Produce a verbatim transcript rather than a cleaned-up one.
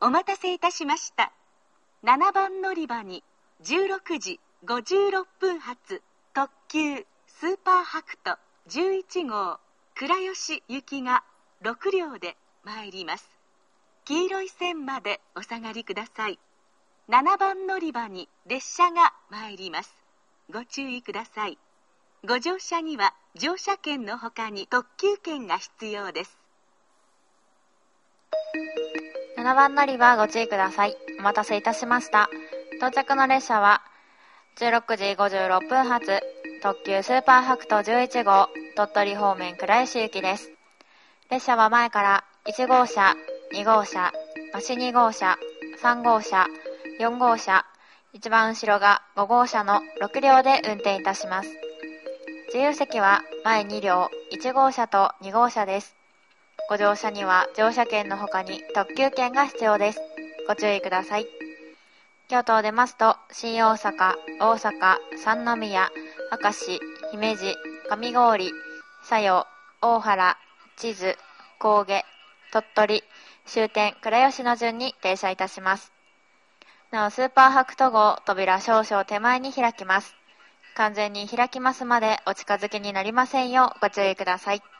お待たせいたしました。ななばん乗り場にじゅうろくじごじゅうろっぷん発特急スーパーはくとじゅういちごう倉吉行きがろくりょうで参ります。黄色い線までお下がりください。ななばん乗り場に列車が参ります。ご注意ください。ご乗車には乗車券のほかに特急券が必要です。 ななばん乗り場ご注意ください。お待たせいたしました。到着の列車はじゅうろくじごじゅうろっぷん発特急スーパーはくとじゅういちごう鳥取方面倉吉行きです。列車は前からいちごうしゃ、にごうしゃ、足にごうしゃ、さんごうしゃ、よんごうしゃ、一番後ろがごごうしゃのろくりょうで運転いたします。自由席は前にりょう、いちごうしゃとにごうしゃです。ご乗車には乗車券の他に特急券が必要です。ご注意ください。京都を出ますと、新大阪、大阪、三宮、明石、姫路、上郡、佐用、大原、智頭、神戸、鳥取、終点倉吉の順に停車いたします。なお、スーパーはくと号、扉少々手前に開きます。完全に開きますまでお近づきになりませんようご注意ください。